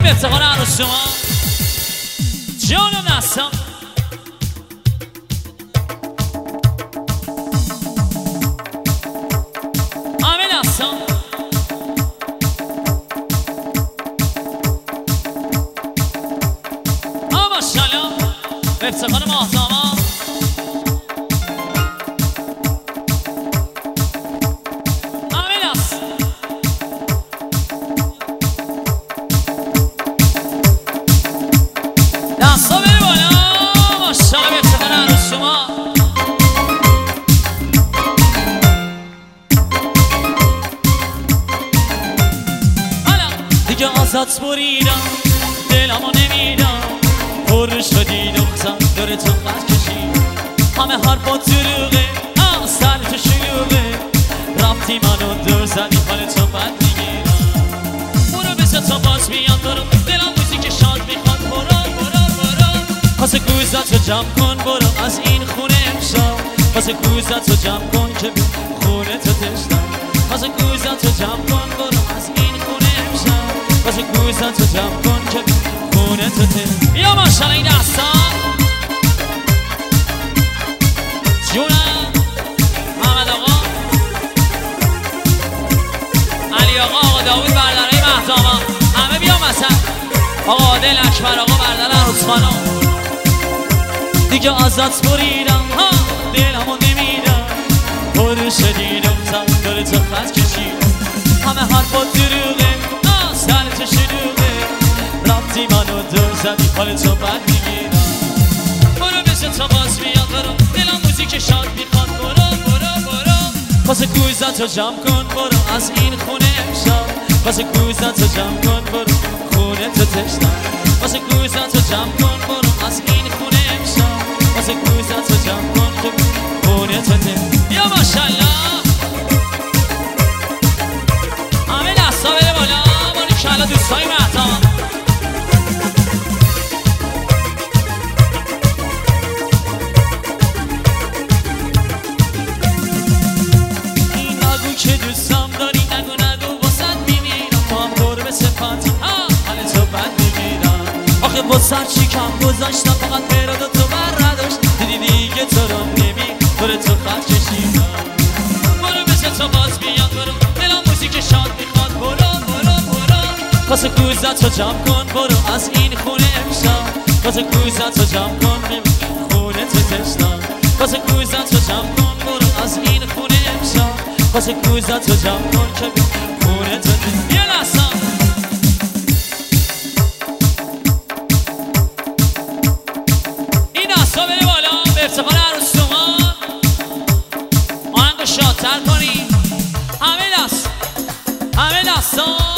به افتخار عروس شما جانم نستم همه نستم ماشاءالله به افتخار ماهتاما همه نست دستا بره بالا ماشاءالله به افتخار عروس شما حالا دیگه آزاد بریدم دلمو نمیدم پر شدی دختر داره تو خط کشید همه حرفات دروغه سر تو شلوغه رفتی منو دور زدی حال تو بد میگیرم برو بسه تا باز میاد برو دلم موزیک شاد میخواد برو واسه گوزت رو جمع کن برو از این خونه امشب واسه گوزت رو جمع کن که خونه تو تشتم واسه گوزت رو جمع کن برو از این خونه امشب واسه گوزت رو جمع کن که خونه تو تشتم یا ماشاءالله این دستا جونم محمد آقا علی آقا داوود برادرای مهداما همه بیام مثلا آقا عادل اکبر آقا برادر عروس خانم دیگه آزاد بریدم ها دلمو نمیدم پر شدیدم داره تو خط کشیدم همه حرفات دروغه سر تو شلوغه رفتی منو دور زدی حال تو بد میگیرم برو بشه تا باز میاد برو دلم موزیک شاد میخواد برو واسه گوزت رو جمع کن برو از این خونه امشب واسه گوزت رو جمع کن برو خونه تو تشتم واسه گوزت رو جمع کن برو از این خونه امشب واسه گوزت رو جمع کن که خونه تو تشتم یا ماشاءالله همه دستا بره بالا باریکلا دوستای مهدام که دوستم داری نگو واسد میمیرم تو هم دور به صفاتی حال تو بد میگیرم آخه واسد چی کم گذاشتم فقط براد و تو بر نداشت دیدی دیگه تو رو نمی دور تو خط کشیدم برو بشه تا باز بیاد برو دلم موزیک شاد میخواد برو واسه گوزت رو جمع کن برو از این خونه امشب واسه گوزت رو جمع کن خونه تو تشتم واسه گوزت رو جمع کن برو از این خونه امشب واسه گوزت رو جمع کن که خونه تو تشتم یه لحظه این دستا بره بالا به افتخار عروس شما آهنگ شادتر کنی همه دستا